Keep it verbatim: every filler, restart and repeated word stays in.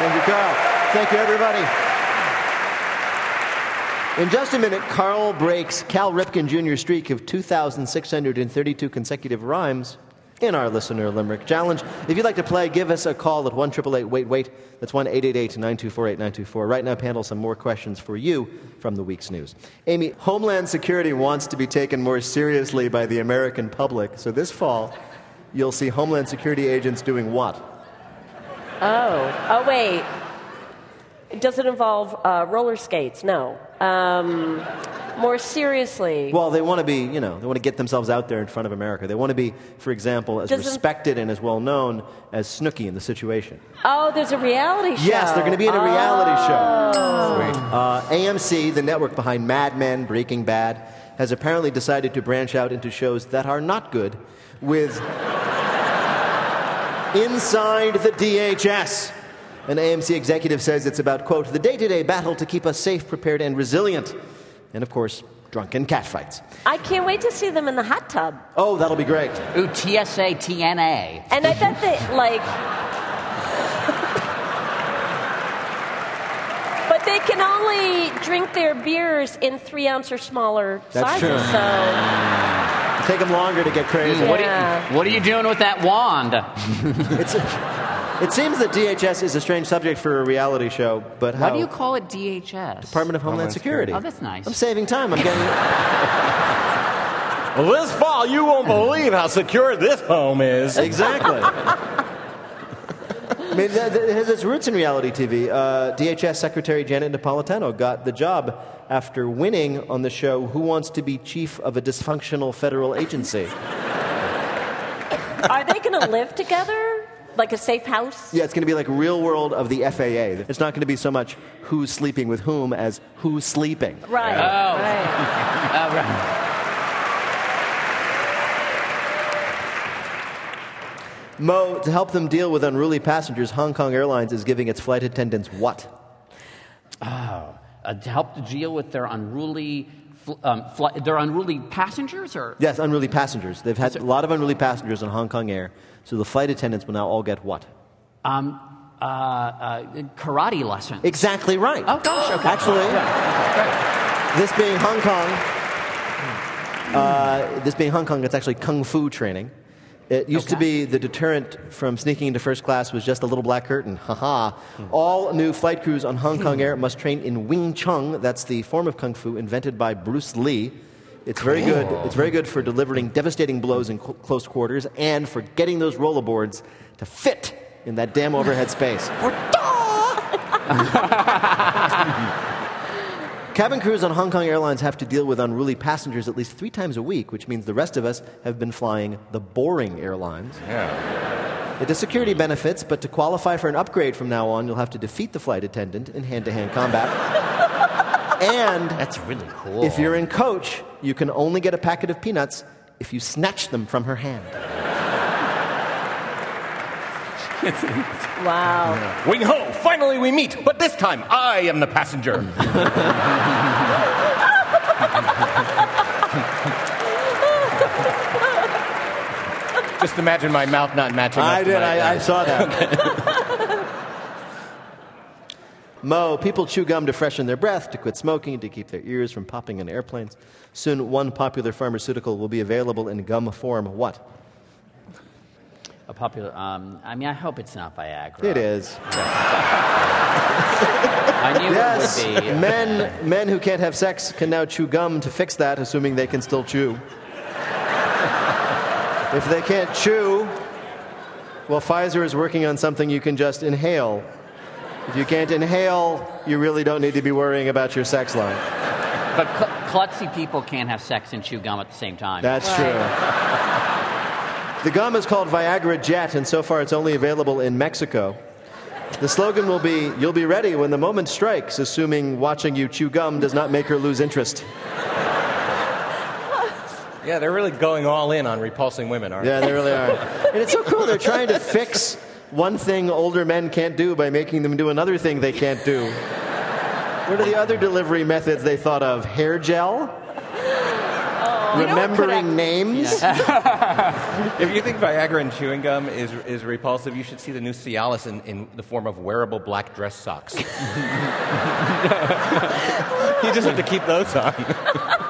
Thank you, Carl. Thank you, everybody. In just a minute, Carl breaks Cal Ripken Junior's streak of two thousand six hundred thirty-two consecutive rhymes in our Listener Limerick Challenge. If you'd like to play, give us a call at one eight eight eight, wait, wait. That's one eight eight eight, nine two four, eight nine two four. Right now, panel, some more questions for you from the week's news. Amy, Homeland Security wants to be taken more seriously by the American public. So this fall, you'll see Homeland Security agents doing what? Oh. Oh, wait. Does it involve uh, roller skates? No. Um, more seriously. Well, they want to be, you know, they want to get themselves out there in front of America. They want to be, for example, as Doesn't... respected and as well known as Snooki in The Situation. Oh, there's a reality show. Yes, they're going to be in a reality oh. show. Sweet. Uh, A M C, the network behind Mad Men, Breaking Bad, has apparently decided to branch out into shows that are not good with Inside the D H S. An A M C executive says it's about, quote, the day-to-day battle to keep us safe, prepared, and resilient. And, of course, drunken catfights. I can't wait to see them in the hot tub. Oh, that'll be great. Ooh, T S A, T N A. And I bet they, like... but they can only drink their beers in three-ounce or smaller That's sizes, true. so... It'll take them longer to get crazy. Mm, what, Yeah. are you, what are you doing with that wand? It's... It seems that D H S is a strange subject for a reality show, but how... Why do you call it D H S? Department of Homeland, Homeland Security. Security. Oh, that's nice. I'm saving time. I'm getting... Well, this fall, you won't believe how secure this home is. Exactly. I mean, th- th- it has its roots in reality T V. Uh, D H S Secretary Janet Napolitano got the job after winning on the show Who Wants to Be Chief of a Dysfunctional Federal Agency. Are they going to live together? Like a safe house? Yeah, it's going to be like Real World of the F A A. It's not going to be so much who's sleeping with whom as who's sleeping. Right. Oh. Right. Oh, right. Mo, to help them deal with unruly passengers, Hong Kong Airlines is giving its flight attendants what? Oh, uh, to help to deal with their unruly, fl- um, fl- their unruly passengers, or Yes, unruly passengers. They've had a lot of unruly passengers on Hong Kong Air, so the flight attendants will now all get what? um, uh, uh, karate lessons. Exactly right. Oh gosh, okay. Actually, Yeah, this being Hong Kong, uh, this being Hong Kong, it's actually kung fu training. It used Okay. to be the deterrent from sneaking into first class was just a little black curtain. Ha-ha. All new flight crews on Hong Kong Air must train in Wing Chun. That's the form of kung fu invented by Bruce Lee. It's very good. It's very good for delivering devastating blows in cl- close quarters and for getting those rollerboards to fit in that damn overhead space. Cabin crews on Hong Kong Airlines have to deal with unruly passengers at least three times a week, which means the rest of us have been flying the boring airlines. Yeah. It has security benefits, but to qualify for an upgrade from now on, you'll have to defeat the flight attendant in hand-to-hand combat. And That's really cool. if you're in coach, you can only get a packet of peanuts if you snatch them from her hand. Wow. Wing ho! Finally we meet, but this time I am the passenger. Just imagine my mouth not matching up I to did. my- I, I saw that. Mo, people chew gum to freshen their breath, to quit smoking, to keep their ears from popping in airplanes. Soon, one popular pharmaceutical will be available in gum form. What? a popular. Um, I mean, I hope it's not Viagra. It is. I knew Yes, it would be. men, men who can't have sex can now chew gum to fix that, assuming they can still chew. If they can't chew, well, Pfizer is working on something you can just inhale. If you can't inhale, you really don't need to be worrying about your sex life. But cl- klutzy people can't have sex and chew gum at the same time. That's Right. true. The gum is called Viagra Jet, and so far it's only available in Mexico. The slogan will be, "You'll be ready when the moment strikes," assuming watching you chew gum does not make her lose interest. Yeah, they're really going all in on repulsing women, aren't Yeah, they really are. And it's so cool. They're trying to fix one thing older men can't do by making them do another thing they can't do. What are the other delivery methods they thought of? Hair gel? Oh. remembering names. If you think Viagra and chewing gum is, is repulsive, you should see the new Cialis in, in the form of wearable black dress socks. You just have to keep those on.